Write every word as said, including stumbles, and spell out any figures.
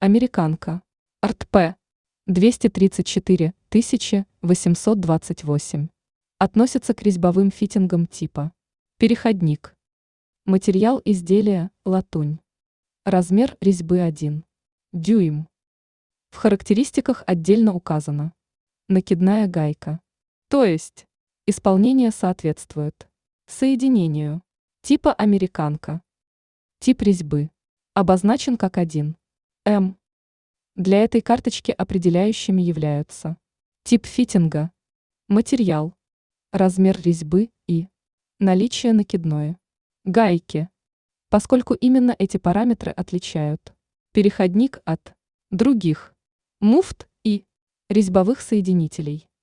Американка. АРТ-П. двести тридцать четыре тысячи восемьсот двадцать восемь. Относится к резьбовым фитингам типа переходник. Материал изделия – латунь. Размер резьбы один дюйм. В характеристиках отдельно указано. Накидная гайка. То есть, исполнение соответствует соединению типа американка. Тип резьбы обозначен как один эм. Для этой карточки определяющими являются тип фитинга, материал, размер резьбы и наличие накидной гайки, поскольку именно эти параметры отличают переходник от других муфт и резьбовых соединителей.